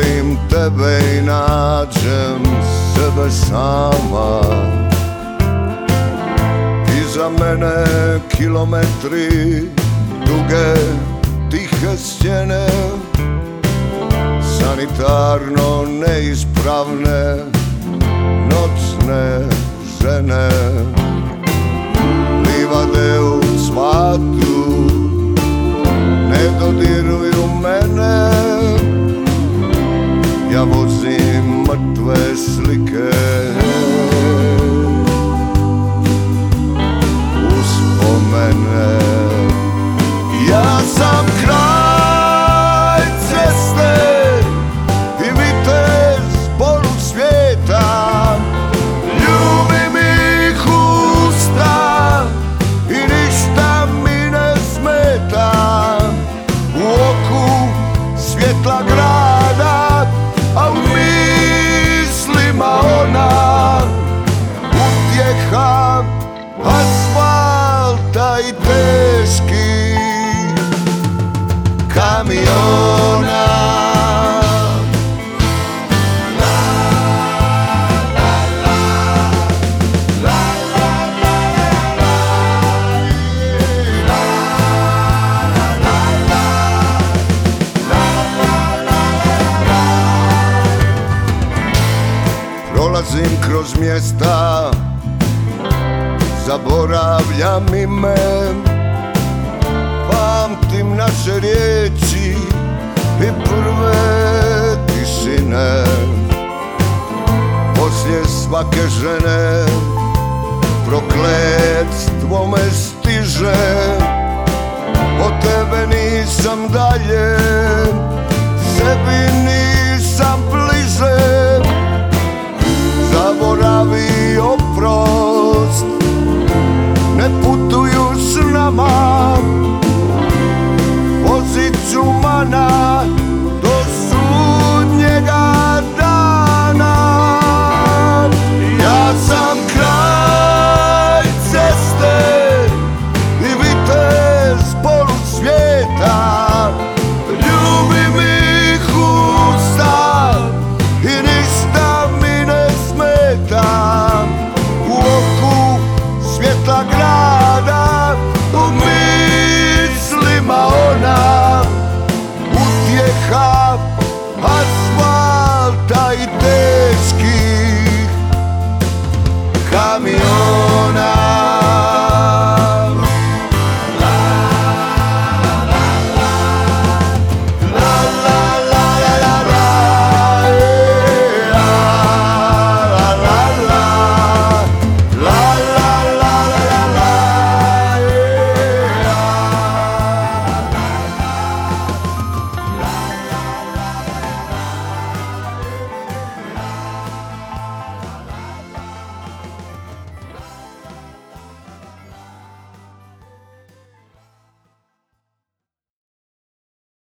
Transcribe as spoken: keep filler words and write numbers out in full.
zaboravim tebe i nađem sebe sama. Iza mene kilometri duge, tihe stjene, sanitarno neispravne noćne žene. Livade u cvatu ne dodiruju mene, ja vozim mrtve slike. Uspomene, ja sam kraj ceste i vitez polusvijeta. Ljubim ih usta i ništa mi ne smeta. U oku svjetla grada, a u mislima ona utjeha asfalta i teški kamiona. Prolazim kroz mjesta, zaboravljam ime, pamtim naše riječi i prve tišine. Poslije svake žene prokletstvo me stiže, od tebe nisam dalje, sebi nisam bliže. Zaboravi, oprost, ne putuju s nama, vozit ću mana